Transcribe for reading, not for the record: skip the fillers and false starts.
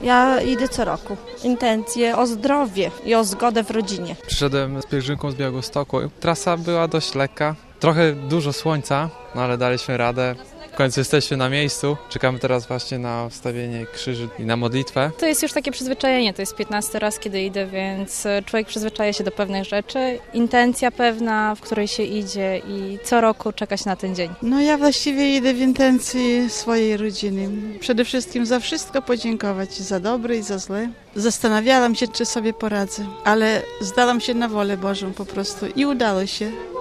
Ja idę co roku. Intencje o zdrowie i o zgodę w rodzinie. Przyszedłem z pielgrzymką z Białegostoku. Trasa była dość lekka, trochę dużo słońca, no ale daliśmy radę. W końcu jesteśmy na miejscu. Czekamy teraz właśnie na wstawienie krzyży i na modlitwę. To jest już takie przyzwyczajenie, to jest 15 raz, kiedy idę, więc człowiek przyzwyczaja się do pewnych rzeczy. Intencja pewna, w której się idzie i co roku czekać na ten dzień. No ja właściwie idę w intencji swojej rodziny. Przede wszystkim za wszystko podziękować, za dobre i za złe. Zastanawiałam się, czy sobie poradzę, ale zdałam się na wolę Bożą po prostu i udało się.